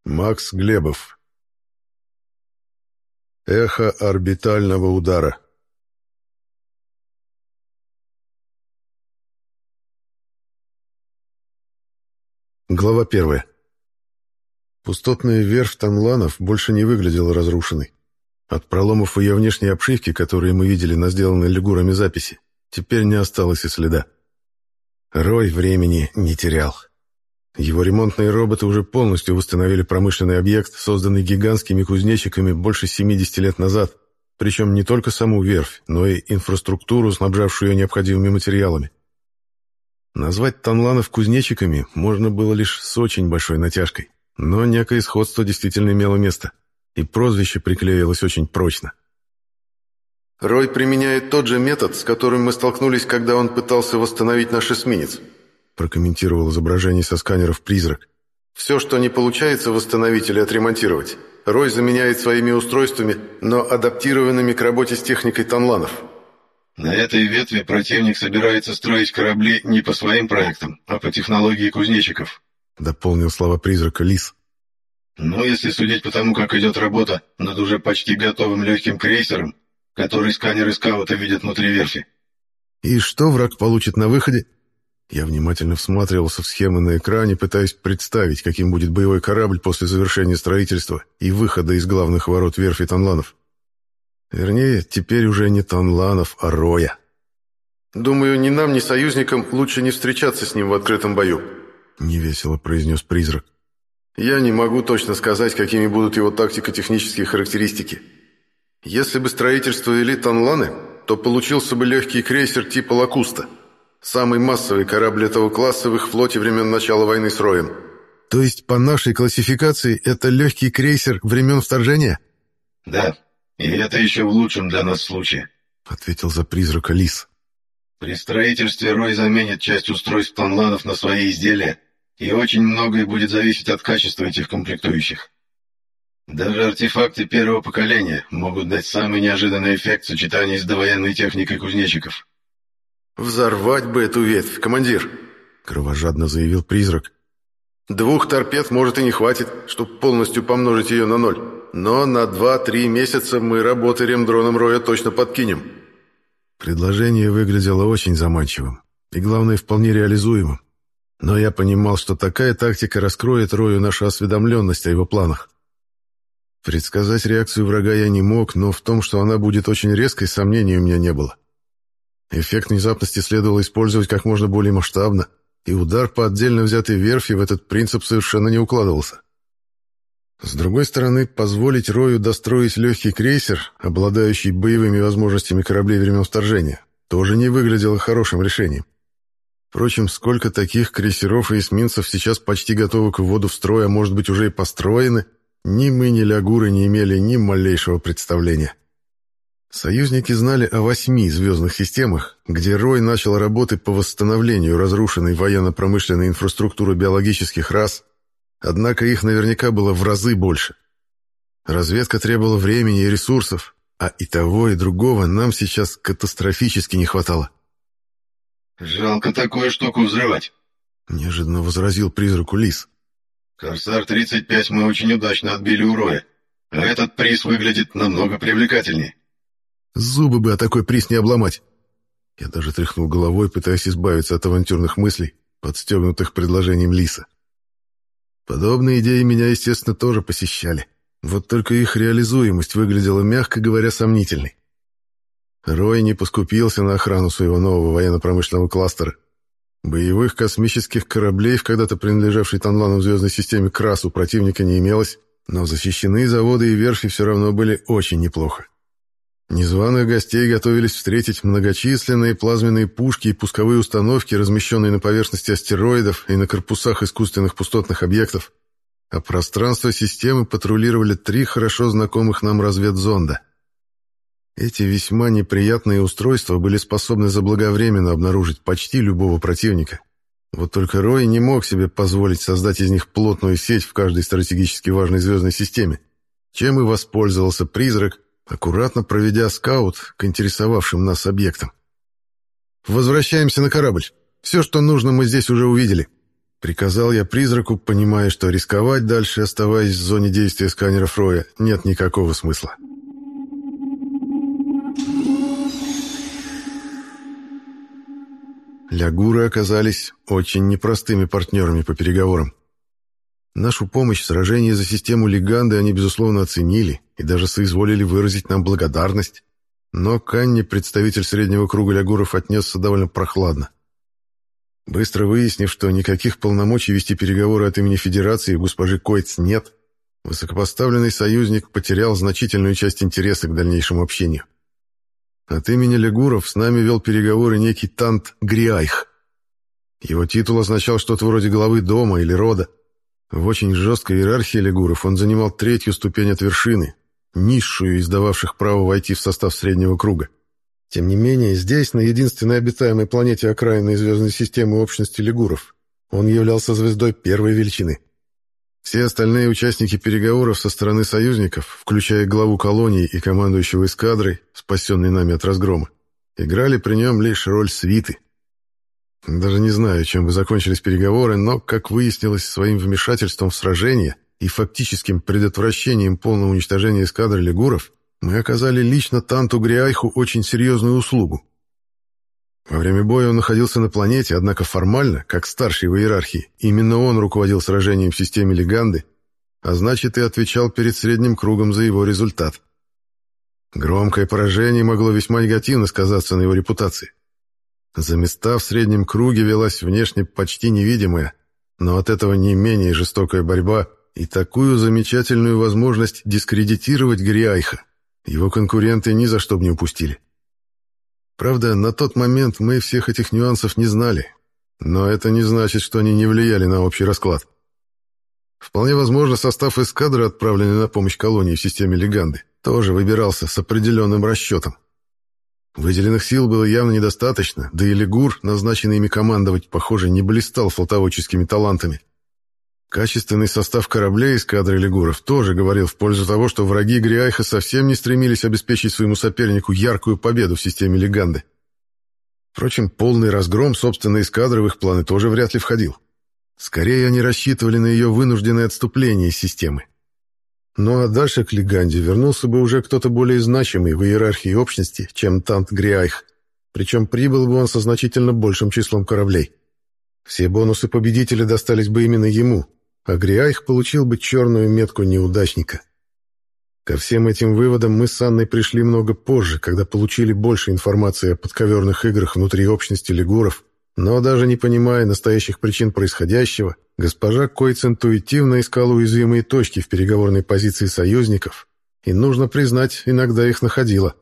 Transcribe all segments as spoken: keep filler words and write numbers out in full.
Макс Глебов. Эхо орбитального удара. Глава первая. Пустотная верфь Танланов больше не выглядела разрушенной. От проломов в ее внешней обшивке, которые мы видели на сделанной лигурами записи, теперь не осталось и следа. Рой времени не терял. Его ремонтные роботы уже полностью восстановили промышленный объект, созданный гигантскими кузнечиками больше семидесяти лет назад, причем не только саму верфь, но и инфраструктуру, снабжавшую ее необходимыми материалами. Назвать Танланов кузнечиками можно было лишь с очень большой натяжкой, но некое сходство действительно имело место, и прозвище приклеилось очень прочно. «Рой применяет тот же метод, с которым мы столкнулись, когда он пытался восстановить наш эсминец», прокомментировал изображение со сканеров «Призрак». «Все, что не получается восстановить или отремонтировать, Рой заменяет своими устройствами, но адаптированными к работе с техникой Танланов». На этой ветви противник собирается строить корабли не по своим проектам, а по технологии кузнечиков, дополнил слова «Призрака» Лис. Но если судить по тому, как идет работа над уже почти готовым легким крейсером, который сканеры скаута видят внутри верфи. И что враг получит на выходе? Я внимательно всматривался в схемы на экране, пытаясь представить, каким будет боевой корабль после завершения строительства и выхода из главных ворот верфи Танланов. Вернее, теперь уже не Танланов, а Роя. «Думаю, ни нам, ни союзникам лучше не встречаться с ним в открытом бою», — невесело произнес Призрак. «Я не могу точно сказать, какими будут его тактико-технические характеристики. Если бы строительство вели Танланы, то получился бы легкий крейсер типа «Лакуста», самый массовый корабль этого класса в их флоте времен начала войны с Роем». То есть по нашей классификации это легкий крейсер времен вторжения? Да, и это еще в лучшем для нас случае, ответил за Призрака Лис. При строительстве Рой заменит часть устройств Танланов на свои изделия, и очень многое будет зависеть от качества этих комплектующих. Даже артефакты первого поколения могут дать самый неожиданный эффект сочетания с довоенной техникой кузнечиков. «Взорвать бы эту ветвь, командир!» — кровожадно заявил Призрак. «Двух торпед, может, и не хватит, чтобы полностью помножить ее на ноль. Но на два-три месяца мы работы ремдроном Роя точно подкинем». Предложение выглядело очень заманчивым и, главное, вполне реализуемым. Но я понимал, что такая тактика раскроет Рою нашу осведомленность о его планах. Предсказать реакцию врага я не мог, но в том, что она будет очень резкой, сомнений у меня не было. Эффект внезапности следовало использовать как можно более масштабно, и удар по отдельно взятой верфи в этот принцип совершенно не укладывался. С другой стороны, позволить Рою достроить легкий крейсер, обладающий боевыми возможностями кораблей времен вторжения, тоже не выглядело хорошим решением. Впрочем, сколько таких крейсеров и эсминцев сейчас почти готовы к вводу в строй, а может быть уже и построены, ни мы, ни лягуры не имели ни малейшего представления. Союзники знали о восьми звездных системах, где Рой начал работы по восстановлению разрушенной военно-промышленной инфраструктуры биологических рас, однако их наверняка было в разы больше. Разведка требовала времени и ресурсов, а и того, и другого нам сейчас катастрофически не хватало. «Жалко такую штуку взрывать», — неожиданно возразил Призраку Лис. «Корсар тридцать пять мы очень удачно отбили у Роя, а этот приз выглядит намного привлекательнее». Зубы бы о такой приз не обломать. Я даже тряхнул головой, пытаясь избавиться от авантюрных мыслей, подстегнутых предложением Лиса. Подобные идеи меня, естественно, тоже посещали. Вот только их реализуемость выглядела, мягко говоря, сомнительной. Рой не поскупился на охрану своего нового военно-промышленного кластера. Боевых космических кораблей в когда-то принадлежавшей Танлану в звездной системе Крас у противника не имелось, но защищенные заводы и верфи все равно были очень неплохо. Незваных гостей готовились встретить многочисленные плазменные пушки и пусковые установки, размещенные на поверхности астероидов и на корпусах искусственных пустотных объектов, а пространство системы патрулировали три хорошо знакомых нам разведзонда. Эти весьма неприятные устройства были способны заблаговременно обнаружить почти любого противника. Вот только Рой не мог себе позволить создать из них плотную сеть в каждой стратегически важной звездной системе, чем и воспользовался Призрак, аккуратно проведя скаут к интересовавшим нас объектам. «Возвращаемся на корабль. Все, что нужно, мы здесь уже увидели», Приказал я призраку, понимая, что рисковать дальше, оставаясь в зоне действия сканеров Роя, нет никакого смысла. Лягуры оказались очень непростыми партнерами по переговорам. Нашу помощь в сражении за систему Леганды они, безусловно, оценили и даже соизволили выразить нам благодарность. Но к Анне представитель среднего круга лягуров отнесся довольно прохладно. Быстро выяснив, что никаких полномочий вести переговоры от имени Федерации у госпожи Койц нет, высокопоставленный союзник потерял значительную часть интереса к дальнейшему общению. От имени лягуров с нами вел переговоры некий Тант Гриайх. Его титул означал что-то вроде главы дома или рода. В очень жесткой иерархии лягуров он занимал третью ступень от вершины, низшую из дававших право войти в состав среднего круга. Тем не менее, здесь, на единственной обитаемой планете окраинной звездной системы общности лягуров, он являлся звездой первой величины. Все остальные участники переговоров со стороны союзников, включая главу колонии и командующего эскадрой, спасенной нами от разгрома, играли при нем лишь роль свиты. Даже не знаю, чем бы закончились переговоры, но, как выяснилось, своим вмешательством в сражение и фактическим предотвращением полного уничтожения эскадры лягуров мы оказали лично Танту Гриайху очень серьезную услугу. Во время боя он находился на планете, однако формально, как старший в иерархии, именно он руководил сражением в системе Леганды, а значит и отвечал перед средним кругом за его результат. Громкое поражение могло весьма негативно сказаться на его репутации. За места в среднем круге велась внешне почти невидимая, но от этого не менее жестокая борьба и такую замечательную возможность дискредитировать Гриайха его конкуренты ни за что бы не упустили. Правда, на тот момент мы всех этих нюансов не знали, но это не значит, что они не влияли на общий расклад. Вполне возможно, состав эскадры, отправленный на помощь колонии в системе Леганды, тоже выбирался с определенным расчетом. Выделенных сил было явно недостаточно, да и лягур, назначенный ими командовать, похоже, не блистал флотоводческими талантами. Качественный состав кораблей эскадры лягуров тоже говорил в пользу того, что враги Гриайха совсем не стремились обеспечить своему сопернику яркую победу в системе Леганды. Впрочем, полный разгром собственной эскадры в их планы тоже вряд ли входил. Скорее, они рассчитывали на ее вынужденное отступление из системы. Ну а дальше к Леганде вернулся бы уже кто-то более значимый в иерархии общности, чем Тант Гриайх, причем прибыл бы он со значительно большим числом кораблей. Все бонусы победителя достались бы именно ему, а Гриайх получил бы черную метку неудачника. Ко всем этим выводам мы с Анной пришли много позже, когда получили больше информации о подковерных играх внутри общности лягуров, но даже не понимая настоящих причин происходящего, госпожа Койц интуитивно искала уязвимые точки в переговорной позиции союзников, и, нужно признать, иногда их находила.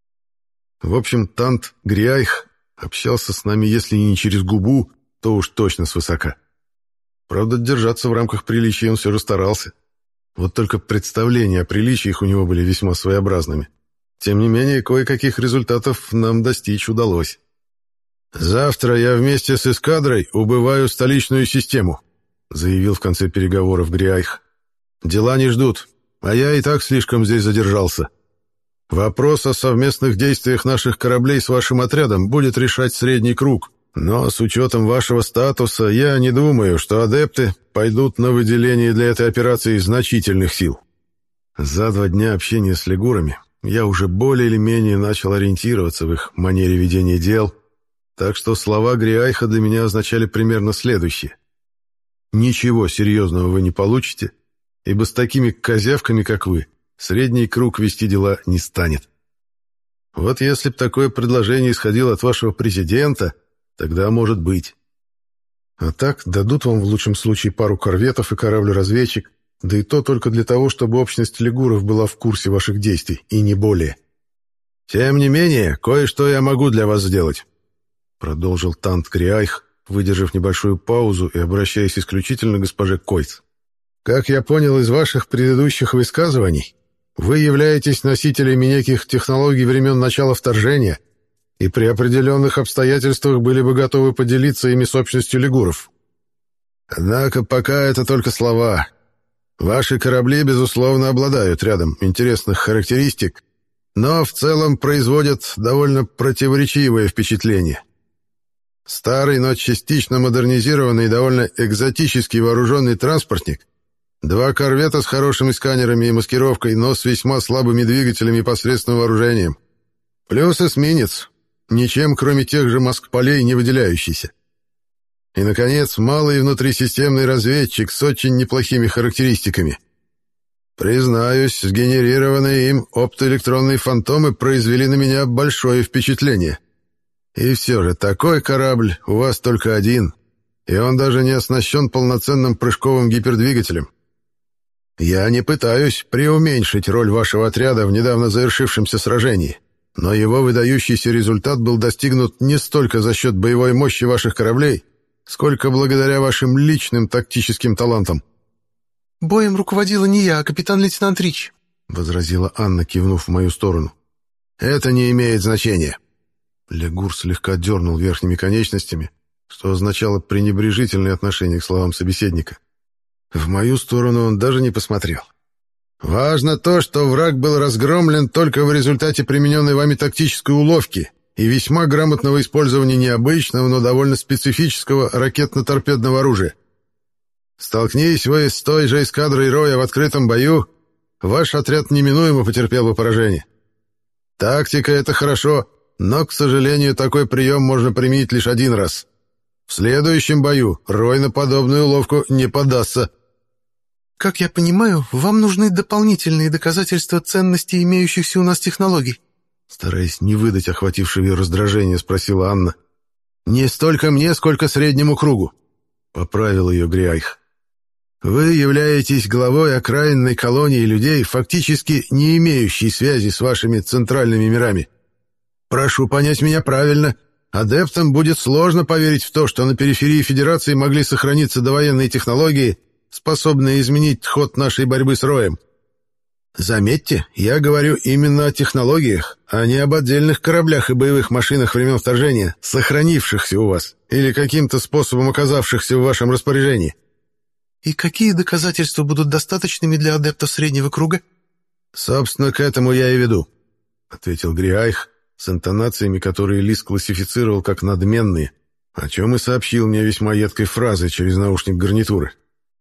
В общем, Тант Гриайх общался с нами, если не через губу, то уж точно свысока. Правда, держаться в рамках приличия он все же старался. Вот только представления о приличиях у него были весьма своеобразными. Тем не менее, кое-каких результатов нам достичь удалось. «Завтра я вместе с эскадрой убываю в столичную систему», заявил в конце переговоров Гриайх. «Дела не ждут, а я и так слишком здесь задержался. Вопрос о совместных действиях наших кораблей с вашим отрядом будет решать средний круг. Но с учетом вашего статуса я не думаю, что адепты пойдут на выделение для этой операции значительных сил». За два дня общения с лягурами я уже более или менее начал ориентироваться в их манере ведения дел, так что слова Гриайха для меня означали примерно следующее. «Ничего серьезного вы не получите, ибо с такими козявками, как вы, средний круг вести дела не станет. Вот если б такое предложение исходило от вашего президента, тогда может быть. А так дадут вам в лучшем случае пару корветов и корабль-разведчик, да и то только для того, чтобы общность лягуров была в курсе ваших действий, и не более. Тем не менее, кое-что я могу для вас сделать», продолжил Тант Гриайх, выдержав небольшую паузу и обращаясь исключительно к госпоже Койц. «Как я понял из ваших предыдущих высказываний, вы являетесь носителями неких технологий времен начала вторжения и при определенных обстоятельствах были бы готовы поделиться ими с общностью лягуров. Однако пока это только слова. Ваши корабли, безусловно, обладают рядом интересных характеристик, но в целом производят довольно противоречивое впечатление. Старый, но частично модернизированный и довольно экзотический вооруженный транспортник, два корвета с хорошими сканерами и маскировкой, но с весьма слабыми двигателями и посредственным вооружением. Плюс эсминец, ничем кроме тех же москполей не выделяющийся. И, наконец, малый внутрисистемный разведчик с очень неплохими характеристиками. Признаюсь, сгенерированные им оптоэлектронные фантомы произвели на меня большое впечатление. И все же, такой корабль у вас только один, и он даже не оснащен полноценным прыжковым гипердвигателем. Я не пытаюсь преуменьшить роль вашего отряда в недавно завершившемся сражении, но его выдающийся результат был достигнут не столько за счет боевой мощи ваших кораблей, сколько благодаря вашим личным тактическим талантам. «Боем руководила не я, а капитан-лейтенант Рич», — возразила Анна, кивнув в мою сторону. «Это не имеет значения». Лягур слегка дернул верхними конечностями, что означало пренебрежительное отношение к словам собеседника. В мою сторону он даже не посмотрел. «Важно то, что враг был разгромлен только в результате примененной вами тактической уловки и весьма грамотного использования необычного, но довольно специфического ракетно-торпедного оружия. Столкнись вы с той же эскадрой Роя в открытом бою, ваш отряд неминуемо потерпел бы поражение. Тактика — это хорошо, но, к сожалению, такой прием можно применить лишь один раз. В следующем бою Рой на подобную уловку не поддастся». «Как я понимаю, вам нужны дополнительные доказательства ценности имеющихся у нас технологий?» Стараясь не выдать охватившего ее раздражение, спросила Анна. «Не столько мне, сколько среднему кругу», — поправил ее Гриайх. «Вы являетесь главой окраинной колонии людей, фактически не имеющей связи с вашими центральными мирами. Прошу понять меня правильно, адептам будет сложно поверить в то, что на периферии Федерации могли сохраниться довоенные технологии, способные изменить ход нашей борьбы с Роем. Заметьте, я говорю именно о технологиях, а не об отдельных кораблях и боевых машинах времен вторжения, сохранившихся у вас или каким-то способом оказавшихся в вашем распоряжении». «И какие доказательства будут достаточными для адептов среднего круга?» «Собственно, к этому я и веду», — ответил Гриайх с интонациями, которые Лис классифицировал как надменные, о чем и сообщил мне весьма едкой фразой через наушник гарнитуры.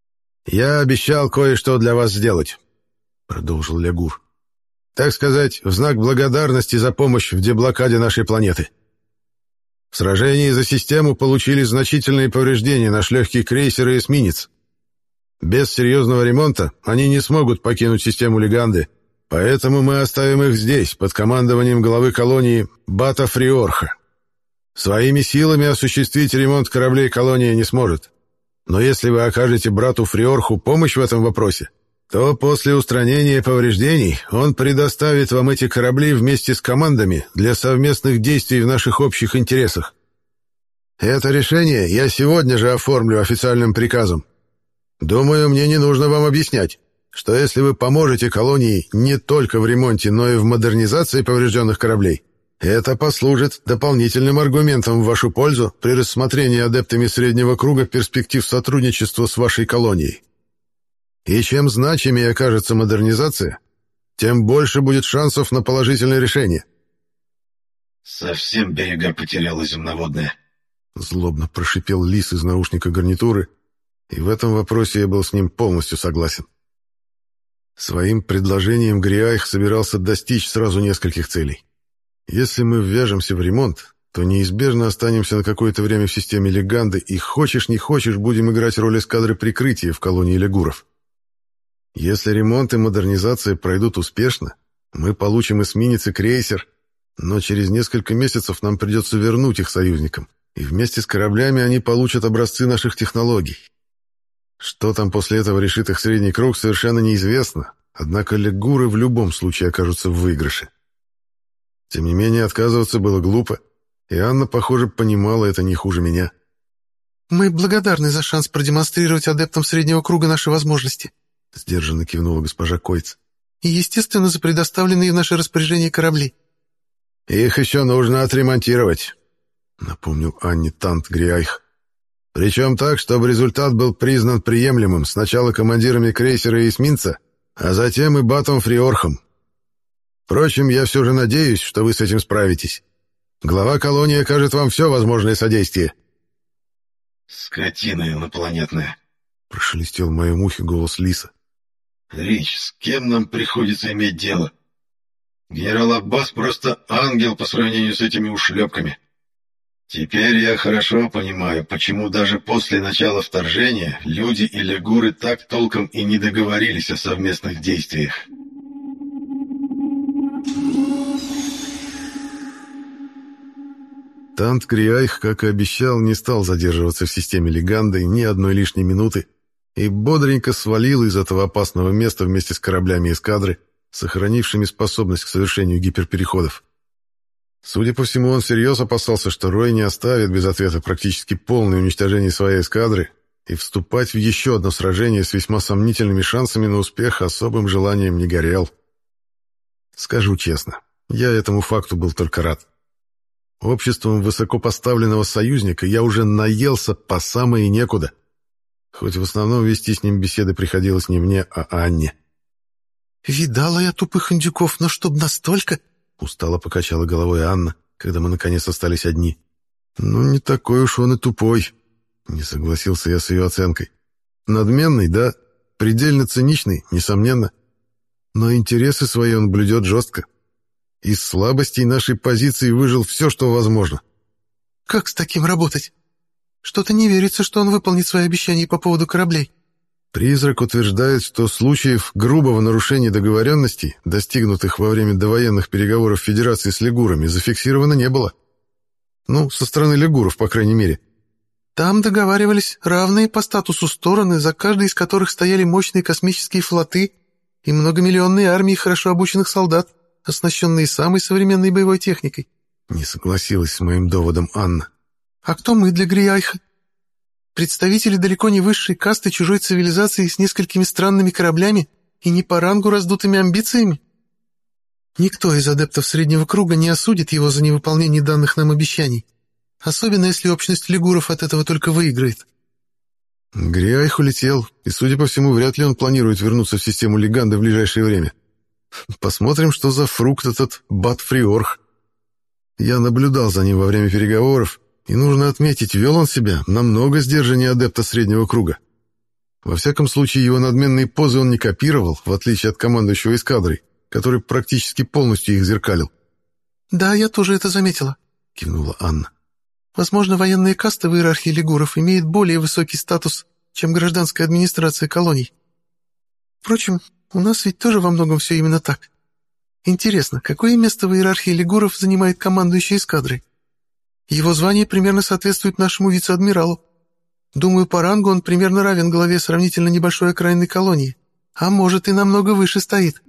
«Я обещал кое-что для вас сделать», — продолжил Лягур. «Так сказать, в знак благодарности за помощь в деблокаде нашей планеты. В сражении за систему получили значительные повреждения наш легкий крейсер и эсминец. Без серьезного ремонта они не смогут покинуть систему Леганды, поэтому мы оставим их здесь, под командованием главы колонии Бата Фриорха. Своими силами осуществить ремонт кораблей колония не сможет. Но если вы окажете брату Фриорху помощь в этом вопросе, то после устранения повреждений он предоставит вам эти корабли вместе с командами для совместных действий в наших общих интересах. Это решение я сегодня же оформлю официальным приказом. Думаю, мне не нужно вам объяснять, что если вы поможете колонии не только в ремонте, но и в модернизации поврежденных кораблей, это послужит дополнительным аргументом в вашу пользу при рассмотрении адептами среднего круга перспектив сотрудничества с вашей колонией. И чем значимее окажется модернизация, тем больше будет шансов на положительное решение». «Совсем берега потеряла земноводная», — злобно прошипел Лис из наушника гарнитуры, и в этом вопросе я был с ним полностью согласен. Своим предложением Гриайх собирался достичь сразу нескольких целей. Если мы ввяжемся в ремонт, то неизбежно останемся на какое-то время в системе Леганды и, хочешь не хочешь, будем играть роль эскадры прикрытия в колонии лягуров. Если ремонт и модернизация пройдут успешно, мы получим эсминец и крейсер, но через несколько месяцев нам придется вернуть их союзникам, и вместе с кораблями они получат образцы наших технологий. Что там после этого решит их средний круг, совершенно неизвестно, однако лягуры в любом случае окажутся в выигрыше. Тем не менее, отказываться было глупо, и Анна, похоже, понимала это не хуже меня. «Мы благодарны за шанс продемонстрировать адептам среднего круга наши возможности», — сдержанно кивнула госпожа Койц. «И, естественно, за предоставленные в наше распоряжение корабли». «Их еще нужно отремонтировать», — напомнил Анне Тант Гриайх. «Причем так, чтобы результат был признан приемлемым сначала командирами крейсера и эсминца, а затем и Батом Фриорхом. Впрочем, я все же надеюсь, что вы с этим справитесь. Глава колонии окажет вам все возможное содействие». «Скотина инопланетная», — прошелестел в моем ухе голос Лиса. «Рич, с кем нам приходится иметь дело? Генерал Аббас просто ангел по сравнению с этими ушлепками. Теперь я хорошо понимаю, почему даже после начала вторжения люди и лягуры так толком и не договорились о совместных действиях». Тант Гриайх, как и обещал, не стал задерживаться в системе Леганда ни одной лишней минуты и бодренько свалил из этого опасного места вместе с кораблями эскадры, сохранившими способность к совершению гиперпереходов. Судя по всему, он всерьез опасался, что Рой не оставит без ответа практически полное уничтожение своей эскадры, и вступать в еще одно сражение с весьма сомнительными шансами на успех особым желанием не горел. Скажу честно, я этому факту был только рад. Обществом высокопоставленного союзника я уже наелся по самое некуда, хоть в основном вести с ним беседы приходилось не мне, а Анне. «Видала я тупых индюков, но чтоб настолько...» — устало покачала головой Анна, когда мы наконец остались одни. «Ну, не такой уж он и тупой», — не согласился я с ее оценкой. «Надменный, да, предельно циничный, несомненно, но интересы свои он блюдет жестко. Из слабостей нашей позиции выжил все, что возможно». «Как с таким работать? Что-то не верится, что он выполнит свои обещания по поводу кораблей». Призрак утверждает, что случаев грубого нарушения договоренностей, достигнутых во время довоенных переговоров Федерации с лягурами, зафиксировано не было. Ну, со стороны лягуров, по крайней мере. «Там договаривались равные по статусу стороны, за каждой из которых стояли мощные космические флоты и многомиллионные армии хорошо обученных солдат, оснащенные самой современной боевой техникой». Не согласилась с моим доводом Анна. «А кто мы для Гриайха? Представители далеко не высшей касты чужой цивилизации с несколькими странными кораблями и не по рангу раздутыми амбициями? Никто из адептов Среднего Круга не осудит его за невыполнение данных нам обещаний, особенно если общность лягуров от этого только выиграет». Гриайх улетел, и, судя по всему, вряд ли он планирует вернуться в систему Леганда в ближайшее время. Посмотрим, что за фрукт этот Бат-Фриорх. Я наблюдал за ним во время переговоров, и нужно отметить, вел он себя намного сдержаннее адепта Среднего Круга. Во всяком случае, его надменные позы он не копировал, в отличие от командующего эскадрой, который практически полностью их зеркалил. «Да, я тоже это заметила», — кивнула Анна. «Возможно, военные касты в иерархии лягуров имеют более высокий статус, чем гражданская администрация колоний. Впрочем, у нас ведь тоже во многом все именно так. Интересно, какое место в иерархии лягуров занимает командующий эскадрой? Его звание примерно соответствует нашему вице-адмиралу. Думаю, по рангу он примерно равен главе сравнительно небольшой окраинной колонии, а может и намного выше стоит».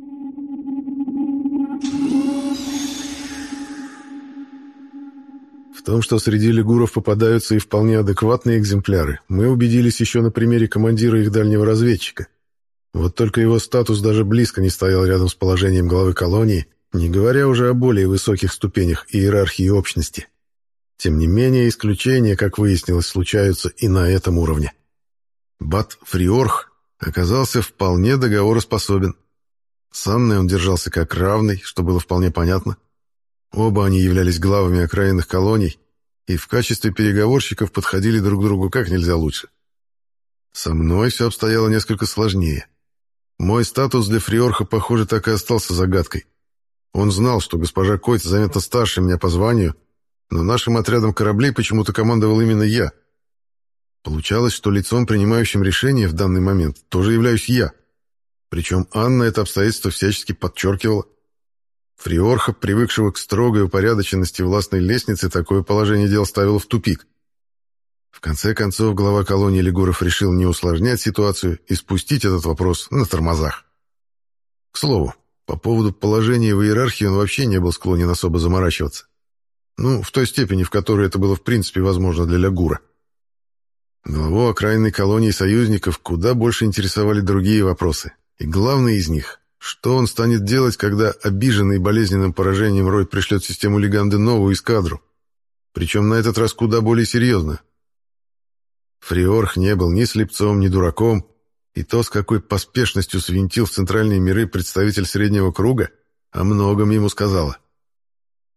В том, что среди лягуров попадаются и вполне адекватные экземпляры, мы убедились еще на примере командира их дальнего разведчика. Вот только его статус даже близко не стоял рядом с положением главы колонии, не говоря уже о более высоких ступенях иерархии общности. Тем не менее, исключения, как выяснилось, случаются и на этом уровне. Бат-Фриорх оказался вполне договороспособен. С Анной он держался как равный, что было вполне понятно. Оба они являлись главами окраинных колоний и в качестве переговорщиков подходили друг к другу как нельзя лучше. Со мной все обстояло несколько сложнее. Мой статус для Фриорха, похоже, так и остался загадкой. Он знал, что госпожа Койц заметно старше меня по званию, но нашим отрядом кораблей почему-то командовал именно я. Получалось, что лицом, принимающим решение в данный момент, тоже являюсь я. Причем Анна это обстоятельство всячески подчеркивала. Фриорха, привыкшего к строгой упорядоченности властной лестницы, такое положение дел ставило в тупик. В конце концов, глава колонии лягуров решил не усложнять ситуацию и спустить этот вопрос на тормозах. К слову, по поводу положения в иерархии он вообще не был склонен особо заморачиваться. Ну, в той степени, в которой это было в принципе возможно для лягура. Главу окраинной колонии союзников куда больше интересовали другие вопросы. И главный из них — что он станет делать, когда обиженный болезненным поражением Рой пришлет в систему Леганды новую эскадру? Причем на этот раз куда более серьезно. Фриорх не был ни слепцом, ни дураком, и то, с какой поспешностью свинтил в центральные миры представитель Среднего Круга, о многом ему сказала.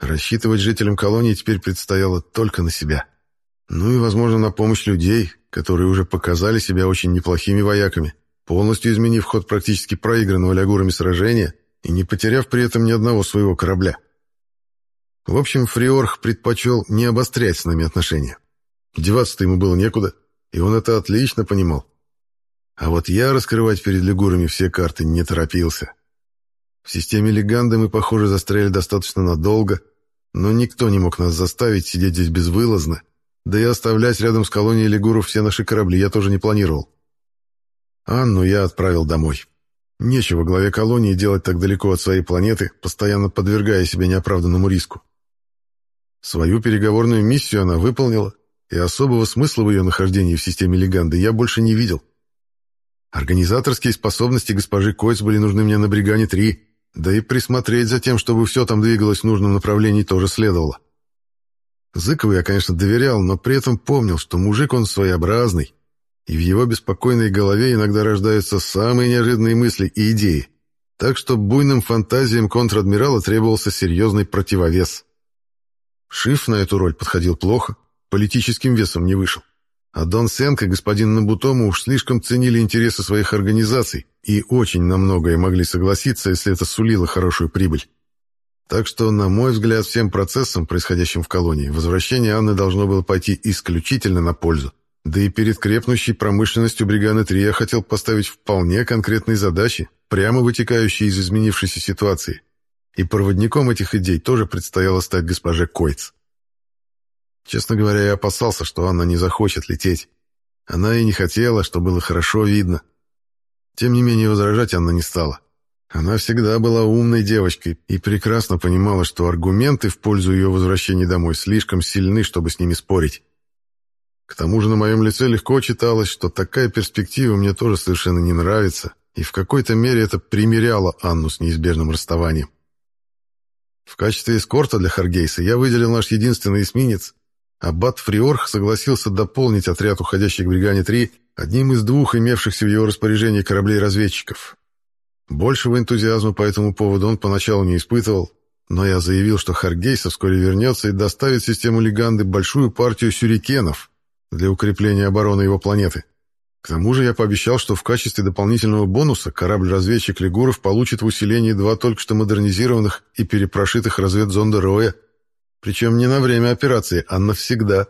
Рассчитывать жителям колонии теперь предстояло только на себя. Ну и, возможно, на помощь людей, которые уже показали себя очень неплохими вояками, полностью изменив ход практически проигранного лягурами сражения и не потеряв при этом ни одного своего корабля. В общем, Фриорх предпочел не обострять с нами отношения. Деваться-то ему было некуда, и он это отлично понимал. А вот я раскрывать перед лягурами все карты не торопился. В системе Леганды мы, похоже, застряли достаточно надолго, но никто не мог нас заставить сидеть здесь безвылазно, да и оставлять рядом с колонией лягуров все наши корабли я тоже не планировал. Анну я отправил домой. Нечего главе колонии делать так далеко от своей планеты, постоянно подвергая себя неоправданному риску. Свою переговорную миссию она выполнила, и особого смысла в ее нахождении в системе Леганды я больше не видел. Организаторские способности госпожи Койц были нужны мне на Бригане-три, да и присмотреть за тем, чтобы все там двигалось в нужном направлении, тоже следовало. Зыкову я, конечно, доверял, но при этом помнил, что мужик он своеобразный, и в его беспокойной голове иногда рождаются самые неожиданные мысли и идеи, так что буйным фантазиям контр-адмирала требовался серьезный противовес. Шиф на эту роль подходил плохо, политическим весом не вышел. А Дон Сенк и господин Набутома уж слишком ценили интересы своих организаций и очень на многое могли согласиться, если это сулило хорошую прибыль. Так что, на мой взгляд, всем процессам, происходящим в колонии, возвращение Анны должно было пойти исключительно на пользу. Да и перед крепнущей промышленностью Бриганы-три я хотел поставить вполне конкретные задачи, прямо вытекающие из изменившейся ситуации. И проводником этих идей тоже предстояло стать госпоже Койц. Честно говоря, я опасался, что Анна не захочет лететь. Она и не хотела, что было хорошо видно. Тем не менее, возражать Анна не стала. Она всегда была умной девочкой и прекрасно понимала, что аргументы в пользу ее возвращения домой слишком сильны, чтобы с ними спорить. К тому же на моем лице легко читалось, что такая перспектива мне тоже совершенно не нравится, и в какой-то мере это примиряло Анну с неизбежным расставанием. В качестве эскорта для Харгейса я выделил наш единственный эсминец, Аббат Фриорх согласился дополнить отряд, уходящий к Бригане-три, одним из двух имевшихся в его распоряжении кораблей-разведчиков. Большего энтузиазма по этому поводу он поначалу не испытывал, но я заявил, что Харгейса вскоре вернется и доставит в систему Леганды большую партию сюрикенов для укрепления обороны его планеты. К тому же я пообещал, что в качестве дополнительного бонуса корабль-разведчик Лигуров получит в усилении два только что модернизированных и перепрошитых разведзонда Роя, причем не на время операции, а навсегда.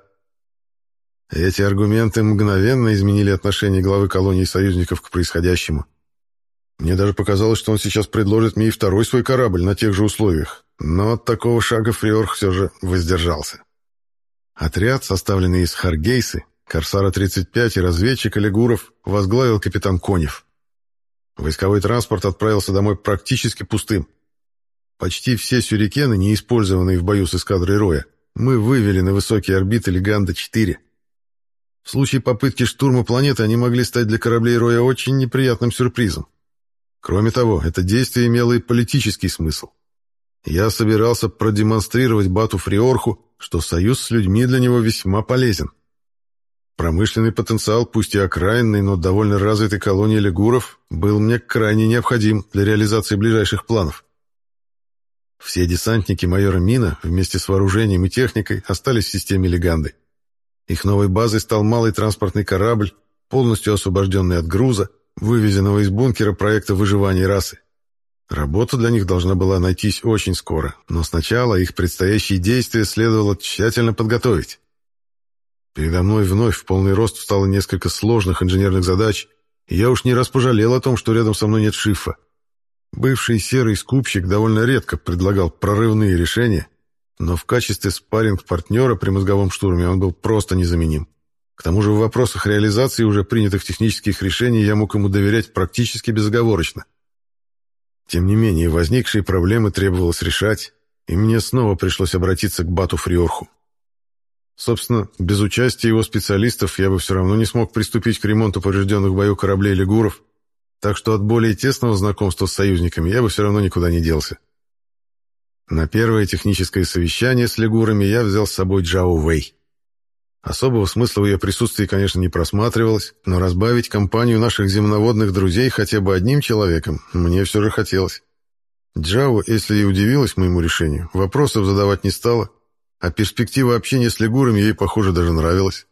Эти аргументы мгновенно изменили отношение главы колонии союзников к происходящему. Мне даже показалось, что он сейчас предложит мне и второй свой корабль на тех же условиях, но от такого шага Фриорх все же воздержался. Отряд, составленный из Харгейсы, Корсара тридцать пять и разведчика Лигуров, возглавил капитан Конев. Войсковой транспорт отправился домой практически пустым. Почти все сюрикены, не использованные в бою с эскадрой Роя, мы вывели на высокие орбиты Леганда-четыре. В случае попытки штурма планеты они могли стать для кораблей Роя очень неприятным сюрпризом. Кроме того, это действие имело и политический смысл. Я собирался продемонстрировать Бату Фриорху, что союз с людьми для него весьма полезен. Промышленный потенциал, пусть и окраинный, но довольно развитой колонии лигуров, был мне крайне необходим для реализации ближайших планов. Все десантники майора Мина вместе с вооружением и техникой остались в системе Леганды. Их новой базой стал малый транспортный корабль, полностью освобожденный от груза, вывезенного из бункера проекта выживания расы. Работа для них должна была найтись очень скоро, но сначала их предстоящие действия следовало тщательно подготовить. Передо мной вновь в полный рост встало несколько сложных инженерных задач, и я уж не раз пожалел о том, что рядом со мной нет Шифа. Бывший серый скупщик довольно редко предлагал прорывные решения, но в качестве спарринг-партнера при мозговом штурме он был просто незаменим. К тому же в вопросах реализации уже принятых технических решений я мог ему доверять практически безоговорочно. Тем не менее, возникшие проблемы требовалось решать, и мне снова пришлось обратиться к Бату Фриорху. Собственно, без участия его специалистов я бы все равно не смог приступить к ремонту поврежденных в бою кораблей лигуров, так что от более тесного знакомства с союзниками я бы все равно никуда не делся. На первое техническое совещание с лигурами я взял с собой Джао Вэй. Особого смысла в ее присутствии, конечно, не просматривалось, но разбавить компанию наших земноводных друзей хотя бы одним человеком мне все же хотелось. Джао, если и удивилась моему решению, вопросов задавать не стала, а перспектива общения с лигурами ей, похоже, даже нравилась.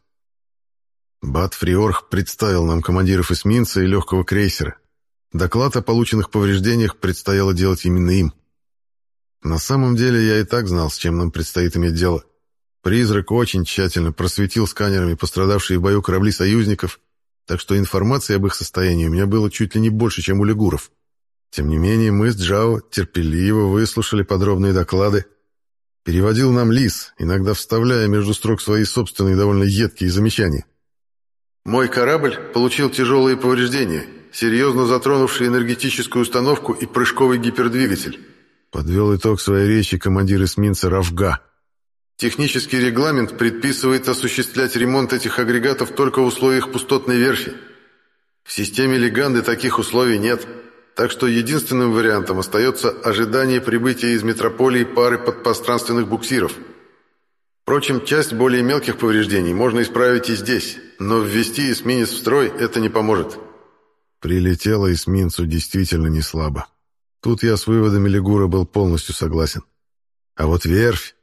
Бат Фриорх представил нам командиров эсминца и легкого крейсера. Доклад о полученных повреждениях предстояло делать именно им. На самом деле я и так знал, с чем нам предстоит иметь дело. Призрак очень тщательно просветил сканерами пострадавшие в бою корабли союзников, так что информации об их состоянии у меня было чуть ли не больше, чем у лигуров. Тем не менее, мы с Джао терпеливо выслушали подробные доклады. Переводил нам Лис, иногда вставляя между строк свои собственные довольно едкие замечания. «Мой корабль получил тяжелые повреждения, серьезно затронувшие энергетическую установку и прыжковый гипердвигатель», подвел итог своей речи командир эсминца Равга. «Технический регламент предписывает осуществлять ремонт этих агрегатов только в условиях пустотной верфи. В системе Леганды таких условий нет, так что единственным вариантом остается ожидание прибытия из метрополии пары подпространственных буксиров. Впрочем, часть более мелких повреждений можно исправить и здесь, но ввести эсминец в строй это не поможет». Прилетело эсминцу действительно не слабо. Тут я с выводами Лигура был полностью согласен. А вот верфь...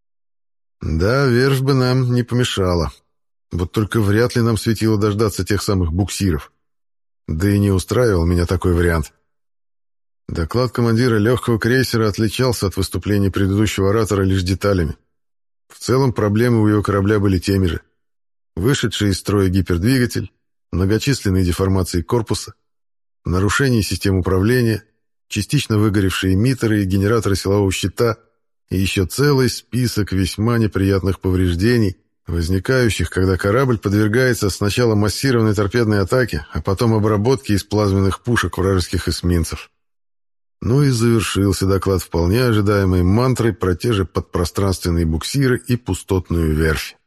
Да, верфь бы нам не помешала. Вот только вряд ли нам светило дождаться тех самых буксиров. Да и не устраивал меня такой вариант. Доклад командира легкого крейсера отличался от выступления предыдущего оратора лишь деталями. В целом проблемы у его корабля были теми же. Вышедший из строя гипердвигатель, многочисленные деформации корпуса, нарушение систем управления, частично выгоревшие эмиттеры и генераторы силового щита и еще целый список весьма неприятных повреждений, возникающих, когда корабль подвергается сначала массированной торпедной атаке, а потом обработке из плазменных пушек вражеских эсминцев. Ну и завершился доклад вполне ожидаемой мантрой про те же подпространственные буксиры и пустотную верфь.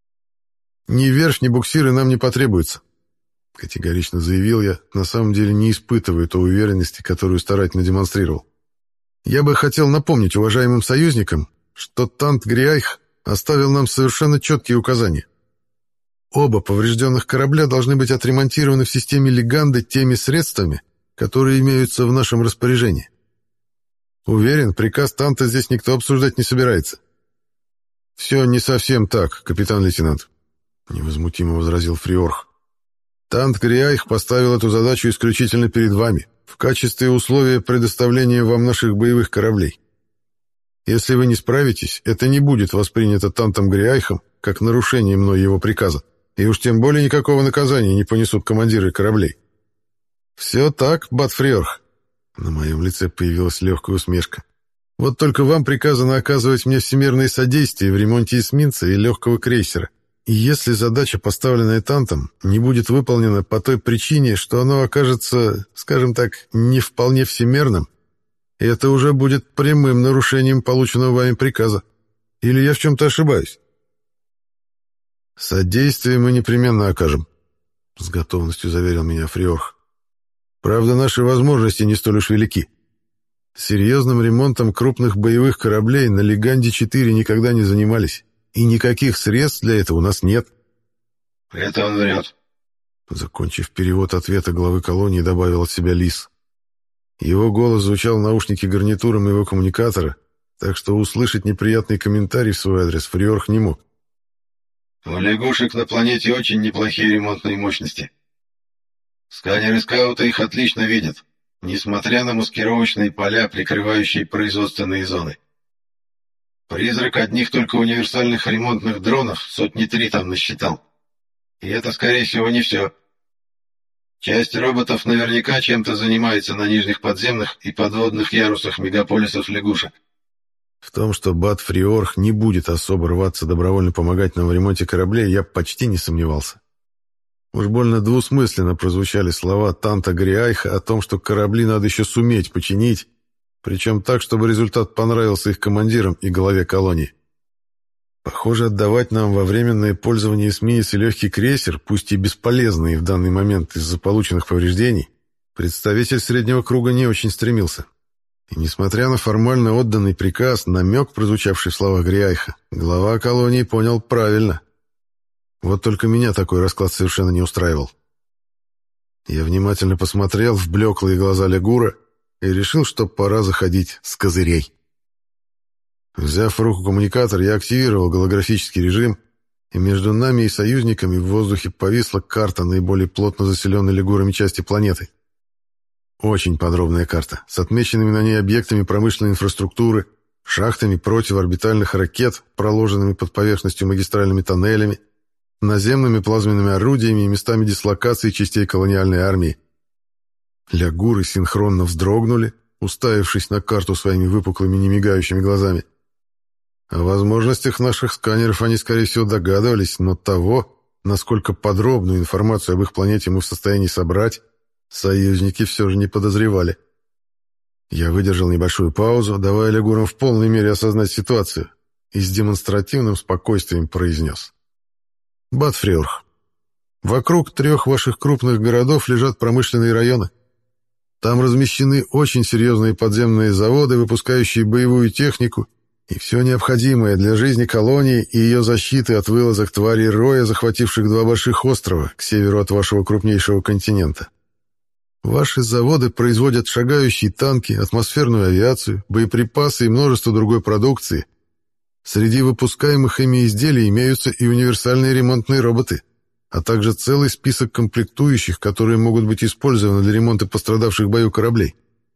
«Ни верфь, ни буксиры нам не потребуются», — категорично заявил я, на самом деле не испытывая той уверенности, которую старательно демонстрировал. «Я бы хотел напомнить уважаемым союзникам, что Тант Гриайх оставил нам совершенно четкие указания. Оба поврежденных корабля должны быть отремонтированы в системе Леганды теми средствами, которые имеются в нашем распоряжении. Уверен, приказ Танта здесь никто обсуждать не собирается». «Все не совсем так, капитан-лейтенант», — невозмутимо возразил Фриорх. «Тант Гриайх поставил эту задачу исключительно перед вами, в качестве условия предоставления вам наших боевых кораблей. Если вы не справитесь, это не будет воспринято Тантом Гриайхом как нарушение мной его приказа, и уж тем более никакого наказания не понесут командиры кораблей». «Все так, Бат Фриорх». На моем лице появилась легкая усмешка. «Вот только вам приказано оказывать мне всемирное содействие в ремонте эсминца и легкого крейсера. И если задача, поставленная Тантом, не будет выполнена по той причине, что оно окажется, скажем так, не вполне всемирным, это уже будет прямым нарушением полученного вами приказа. Или я в чем-то ошибаюсь?» «Содействие мы непременно окажем», — с готовностью заверил меня Фриорх. «Правда, наши возможности не столь уж велики. Серьезным ремонтом крупных боевых кораблей на Леганде-четыре никогда не занимались. И никаких средств для этого у нас нет». «Это он врет», — закончив перевод ответа главы колонии, добавил от себя Лис. Его голос звучал в наушнике гарнитуры моего коммуникатора, так что услышать неприятный комментарий в свой адрес Фриорх не мог. «У лягушек на планете очень неплохие ремонтные мощности. Сканеры скаута их отлично видят, несмотря на маскировочные поля, прикрывающие производственные зоны. Призрак одних только универсальных ремонтных дронов сотни три там насчитал. И это, скорее всего, не все. Часть роботов наверняка чем-то занимается на нижних подземных и подводных ярусах мегаполисов лягушек». В том, что Бат Фриорх не будет особо рваться добровольно помогать нам в ремонте кораблей, я почти не сомневался. Уж больно двусмысленно прозвучали слова Танта Гриайха о том, что корабли надо еще суметь починить, причем так, чтобы результат понравился их командирам и главе колонии. Похоже, отдавать нам во временное пользование эсминец и легкий крейсер, пусть и бесполезные в данный момент из-за полученных повреждений, представитель среднего круга не очень стремился. И несмотря на формально отданный приказ, намек, прозвучавший в словах Гриайха, глава колонии понял правильно. Вот только меня такой расклад совершенно не устраивал. Я внимательно посмотрел в блеклые глаза Лигура и решил, что пора заходить с козырей. Взяв в руку коммуникатор, я активировал голографический режим, и между нами и союзниками в воздухе повисла карта наиболее плотно заселенной лигурами части планеты. Очень подробная карта, с отмеченными на ней объектами промышленной инфраструктуры, шахтами противоорбитальных ракет, проложенными под поверхностью магистральными тоннелями, наземными плазменными орудиями и местами дислокации частей колониальной армии. Лягуры синхронно вздрогнули, уставившись на карту своими выпуклыми немигающими глазами. О возможностях наших сканеров они, скорее всего, догадывались, но того, насколько подробную информацию об их планете мы в состоянии собрать, союзники все же не подозревали. Я выдержал небольшую паузу, давая лягурам в полной мере осознать ситуацию, и с демонстративным спокойствием произнес. «Батфриорх, вокруг трех ваших крупных городов лежат промышленные районы. Там размещены очень серьезные подземные заводы, выпускающие боевую технику и все необходимое для жизни колонии и ее защиты от вылазок тварей роя, захвативших два больших острова к северу от вашего крупнейшего континента. Ваши заводы производят шагающие танки, атмосферную авиацию, боеприпасы и множество другой продукции. Среди выпускаемых ими изделий имеются и универсальные ремонтные роботы, а также целый список комплектующих, которые могут быть использованы для ремонта пострадавших в бою кораблей.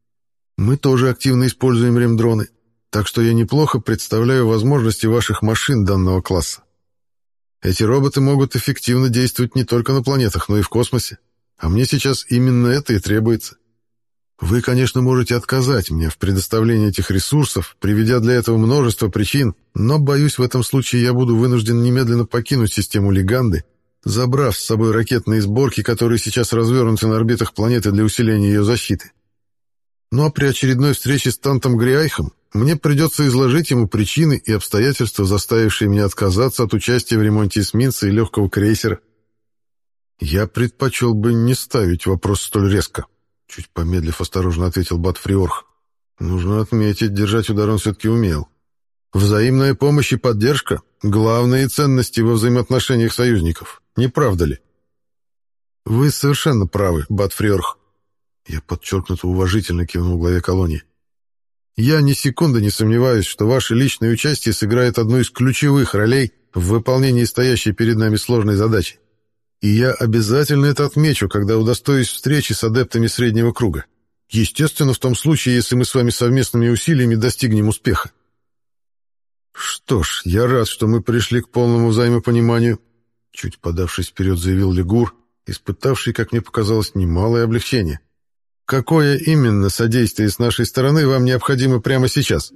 Мы тоже активно используем ремдроны, так что я неплохо представляю возможности ваших машин данного класса. Эти роботы могут эффективно действовать не только на планетах, но и в космосе, а мне сейчас именно это и требуется. Вы, конечно, можете отказать мне в предоставлении этих ресурсов, приведя для этого множество причин, но, боюсь, в этом случае я буду вынужден немедленно покинуть систему Лиганды, забрав с собой ракетные сборки, которые сейчас развернуты на орбитах планеты для усиления ее защиты. Ну а при очередной встрече с Тантом Гриайхом мне придется изложить ему причины и обстоятельства, заставившие меня отказаться от участия в ремонте эсминца и легкого крейсера. Я предпочел бы не ставить вопрос столь резко, чуть помедлив осторожно ответил Батфриорх. Нужно отметить, держать удар он все-таки умел. Взаимная помощь и поддержка — главные ценности во взаимоотношениях союзников, не правда ли? Вы совершенно правы, Батфриорх. Я подчеркнуто уважительно кивнул главе колонии. Я ни секунды не сомневаюсь, что ваше личное участие сыграет одну из ключевых ролей в выполнении стоящей перед нами сложной задачи. И я обязательно это отмечу, когда удостоюсь встречи с адептами среднего круга. Естественно, в том случае, если мы с вами совместными усилиями достигнем успеха. Что ж, я рад, что мы пришли к полному взаимопониманию, чуть подавшись вперед, заявил Лигур, испытавший, как мне показалось, немалое облегчение. Какое именно содействие с нашей стороны вам необходимо прямо сейчас?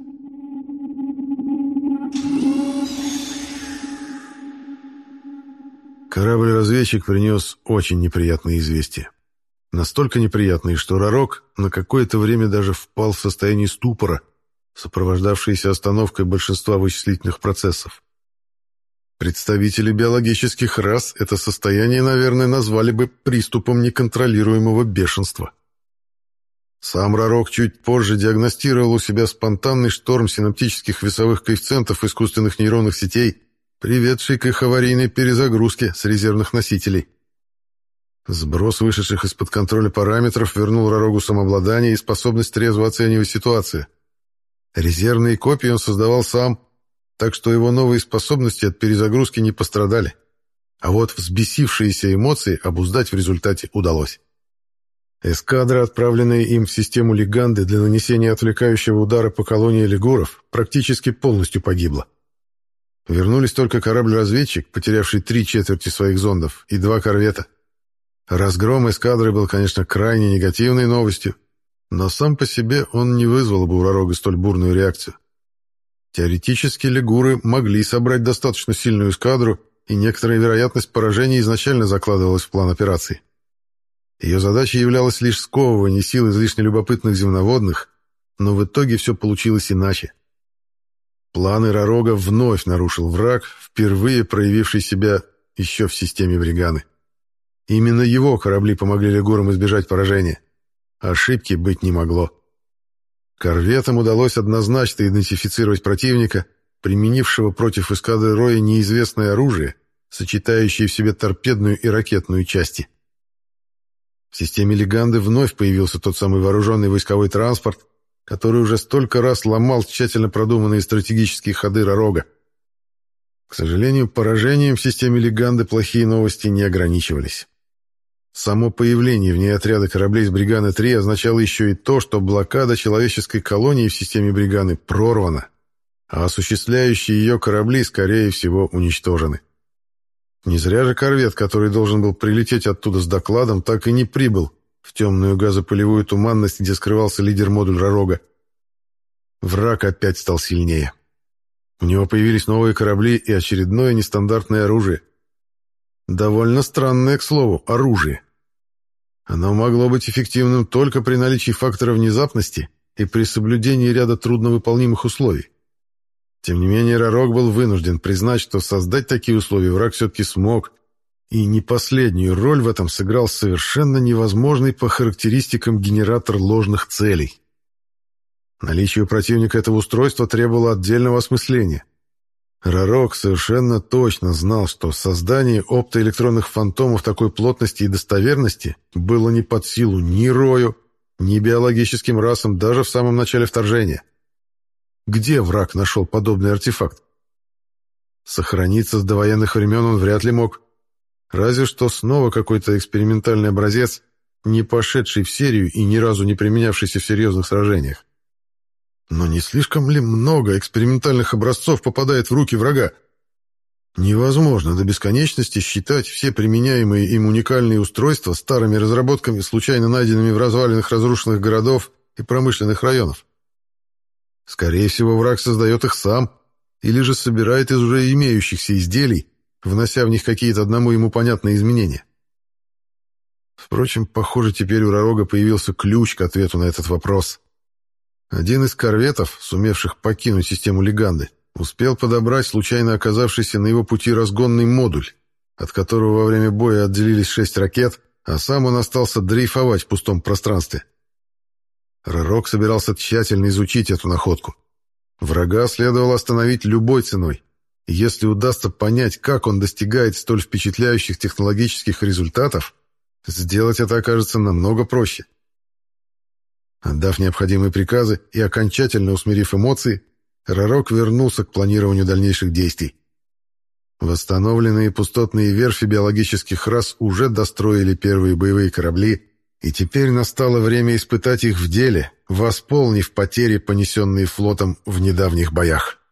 Корабль-разведчик принес очень неприятные известия. Настолько неприятные, что Ророк на какое-то время даже впал в состояние ступора, сопровождавшееся остановкой большинства вычислительных процессов. Представители биологических рас это состояние, наверное, назвали бы приступом неконтролируемого бешенства. Сам Ророк чуть позже диагностировал у себя спонтанный шторм синаптических весовых коэффициентов искусственных нейронных сетей, приведший к их аварийной перезагрузке с резервных носителей. Сброс вышедших из-под контроля параметров вернул Ророгу самообладание и способность трезво оценивать ситуацию. Резервные копии он создавал сам, так что его новые способности от перезагрузки не пострадали. А вот взбесившиеся эмоции обуздать в результате удалось. Эскадра, отправленная им в систему Лиганды для нанесения отвлекающего удара по колонии лигуров, практически полностью погибла. Вернулись только корабль-разведчик, потерявший три четверти своих зондов, и два корвета. Разгром эскадры был, конечно, крайне негативной новостью, но сам по себе он не вызвал бы у Ророга столь бурную реакцию. Теоретически лигуры могли собрать достаточно сильную эскадру, и некоторая вероятность поражения изначально закладывалась в план операции. Ее задачей являлось лишь сковывание сил излишне любопытных земноводных, но в итоге все получилось иначе. Планы Ророга вновь нарушил враг, впервые проявивший себя еще в системе Бриганы. Именно его корабли помогли лигурам избежать поражения. Ошибки быть не могло. Корветам удалось однозначно идентифицировать противника, применившего против эскадры Роя неизвестное оружие, сочетающее в себе торпедную и ракетную части. В системе Леганды вновь появился тот самый вооруженный войсковой транспорт, который уже столько раз ломал тщательно продуманные стратегические ходы Ророга. К сожалению, поражением в системе Леганды плохие новости не ограничивались. Само появление в ней отряда кораблей с Бриганы-три означало еще и то, что блокада человеческой колонии в системе Бриганы прорвана, а осуществляющие ее корабли, скорее всего, уничтожены. Не зря же корвет, который должен был прилететь оттуда с докладом, так и не прибыл в темную газопылевую туманность, где скрывался лидер-модуль Ророга. Враг опять стал сильнее. У него появились новые корабли и очередное нестандартное оружие. Довольно странное, к слову, оружие. Оно могло быть эффективным только при наличии фактора внезапности и при соблюдении ряда трудновыполнимых условий. Тем не менее, Ророг был вынужден признать, что создать такие условия враг все-таки смог, и не последнюю роль в этом сыграл совершенно невозможный по характеристикам генератор ложных целей. Наличие у противника этого устройства требовало отдельного осмысления. Ророг совершенно точно знал, что создание оптоэлектронных фантомов такой плотности и достоверности было не под силу ни Рою, ни биологическим расам даже в самом начале вторжения. Где враг нашел подобный артефакт? Сохраниться с довоенных времен он вряд ли мог. Разве что снова какой-то экспериментальный образец, не пошедший в серию и ни разу не применявшийся в серьезных сражениях. Но не слишком ли много экспериментальных образцов попадает в руки врага? Невозможно до бесконечности считать все применяемые им уникальные устройства старыми разработками, случайно найденными в развалинах разрушенных городов и промышленных районов. Скорее всего, враг создает их сам, или же собирает из уже имеющихся изделий, внося в них какие-то одному ему понятные изменения. Впрочем, похоже, теперь у Ророга появился ключ к ответу на этот вопрос. Один из корветов, сумевших покинуть систему Леганды, успел подобрать случайно оказавшийся на его пути разгонный модуль, от которого во время боя отделились шесть ракет, а сам он остался дрейфовать в пустом пространстве. Ророг собирался тщательно изучить эту находку. Врага следовало остановить любой ценой. И если удастся понять, как он достигает столь впечатляющих технологических результатов, сделать это окажется намного проще. Отдав необходимые приказы и окончательно усмирив эмоции, Ророг вернулся к планированию дальнейших действий. Восстановленные пустотные верфи биологических рас уже достроили первые боевые корабли, и теперь настало время испытать их в деле, восполнив потери, понесенные флотом в недавних боях.